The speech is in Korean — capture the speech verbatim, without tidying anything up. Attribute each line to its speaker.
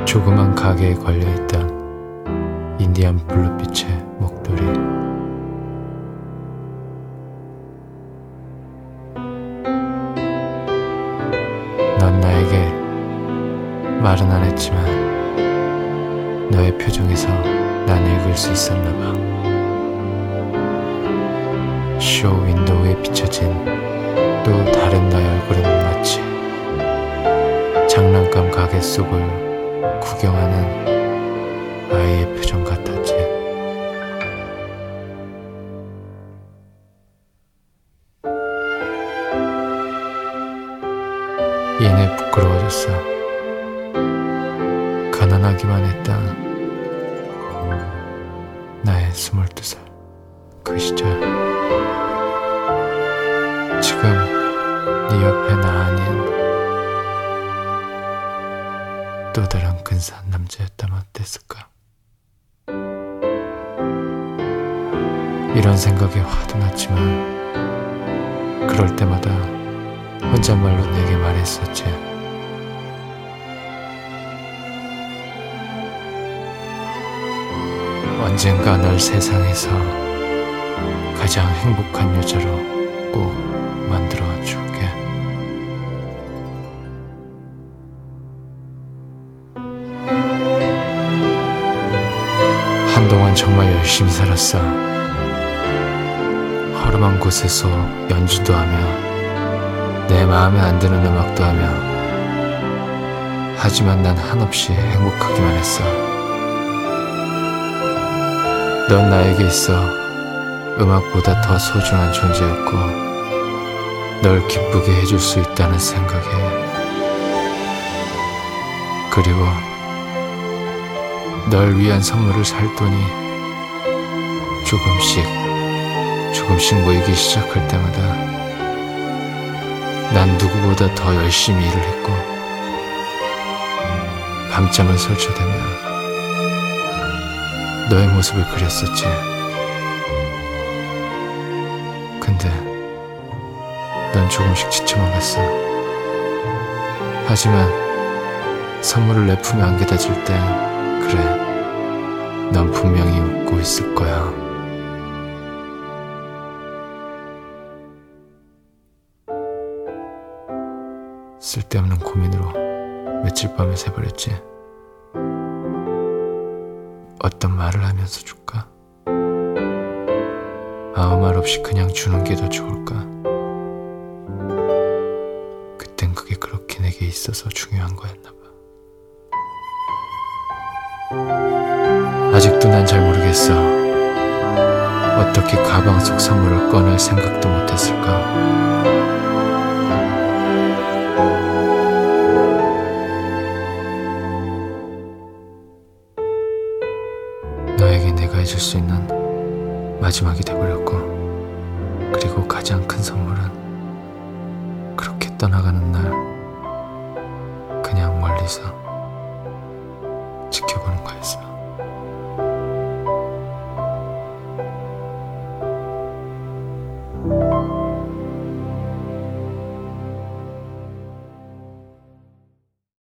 Speaker 1: 조그만 가게에 걸려있던 인디안 블루빛의 목도리. 넌 나에게 말은 안 했지만 너의 표정에서 난 읽을 수 있었나 봐. 쇼 윈도우에 비춰진 또 다른 나의 얼굴은 마치 장난감 가게 속을 구경하는 아이의 표정 같았지. 이내 부끄러워졌어. 가난하기만 했다. 나의 스물두 살 그 시절. 지금 네 옆에 나 아닌 또 다른 근사한 남자였다면 어땠을까? 이런 생각이 화도 났지만 그럴 때마다 혼잣말로 내게 말했었지. 언젠가 널 세상에서 가장 행복한 여자로 꼭 만들어 줄게. 한동안 정말 열심히 살았어. 허름한 곳에서 연주도 하며 내 마음에 안 드는 음악도 하며. 하지만 난 한없이 행복하기만 했어. 넌 나에게 있어 음악보다 더 소중한 존재였고, 널 기쁘게 해줄 수 있다는 생각에, 그리고 널 위한 선물을 살 돈이 조금씩 조금씩 모이기 시작할 때마다 난 누구보다 더 열심히 일을 했고 밤잠을 설쳐대며 너의 모습을 그렸었지. 근데 넌 조금씩 지쳐만 갔어. 하지만 선물을 내 품에 안겨다 줄 땐 그래, 넌 분명히 웃고 있을 거야. 쓸데없는 고민으로 며칠 밤을 새버렸지. 어떤 말을 하면서 줄까? 아무 말 없이 그냥 주는 게 더 좋을까? 그땐 그게 그렇게 내게 있어서 중요한 거였나 봐. 아직도 난 잘 모르겠어. 어떻게 가방 속 선물을 꺼낼 생각도 못했을까? 너에게 내가 해줄 수 있는 마지막이 돼버렸고, 그리고 가장 큰 선물은 그렇게 떠나가는 날 그냥 멀리서 지켜보는 거였어.